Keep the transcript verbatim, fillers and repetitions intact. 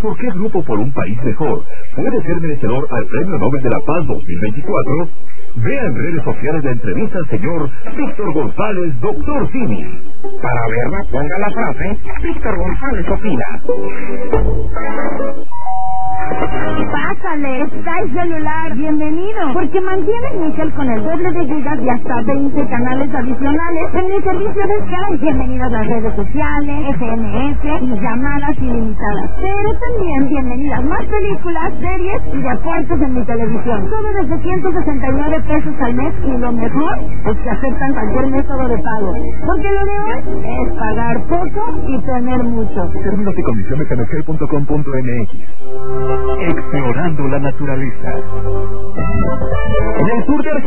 por qué Grupo por un País Mejor puede ser merecedor al Premio Nobel de la Paz dos mil veinticuatro, vea en redes sociales la entrevista al señor Víctor González, doctor Simi. Para verla, ponga la frase Víctor González opina. Pásale, está el celular, bienvenido, porque mantiene Nickel con el doble de gigas y hasta veinte canales adicionales en el servicio de Sky. Bienvenido a las redes sociales, S M S y llamadas ilimitadas. Pero también bienvenidas más películas, series y deportes en mi televisión. Todo desde ciento sesenta y nueve pesos al mes, y lo mejor es que aceptan cualquier método de pago. Porque lo de hoy es pagar poco y tener mucho. Términos y condiciones en sky punto com punto m x. Explorando la naturaleza. En el sur de